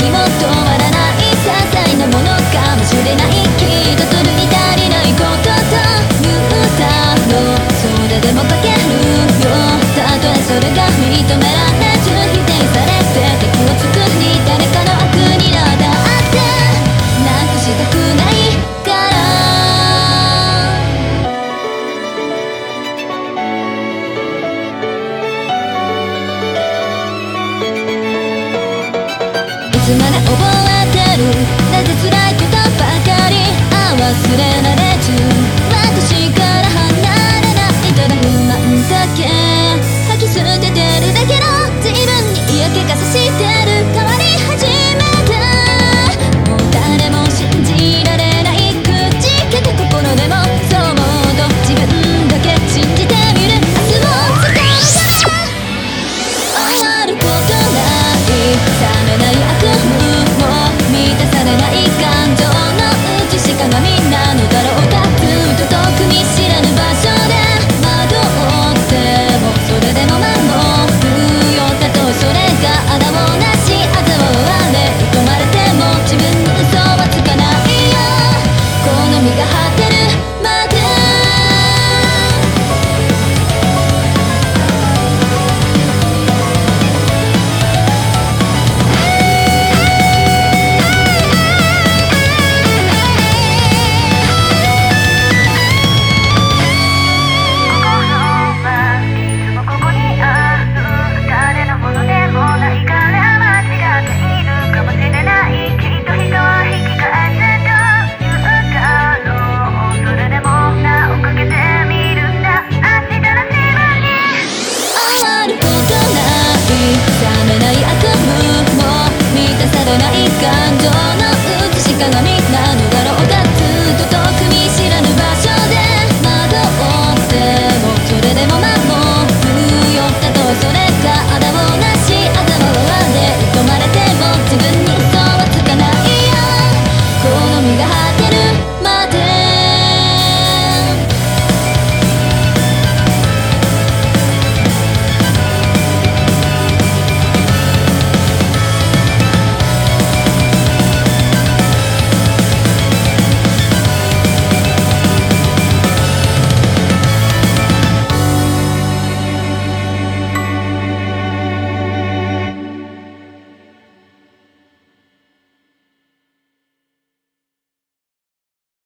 にも止まらない些細なものかもしれない。きっとするに足りないことと言うだろう。それでもかけるよ。たとえそれが認められず否定されて敵を作り誰かの悪になったってなくしたくないからいつまで覚えてるなぜ辛いことばかり忘れられず私から離れないただ不満だけ吐き捨ててるだけの自分に嫌気がさしてる変わり始めたもう誰も信じられない口けた心でもそう思うと自分だけ信じてみる明日を掴むから終わることない冷めない悪夢も満たされない感情の映し鏡なのだろうか。ずっと遠く見知らぬ場所で惑ってもそれでも守るよ。たとえそれがあだをなし嘲われ疎まれても自分に嘘はつかないよ。この身が果てるまで冷めない悪夢も満たされない感情の映し鏡なの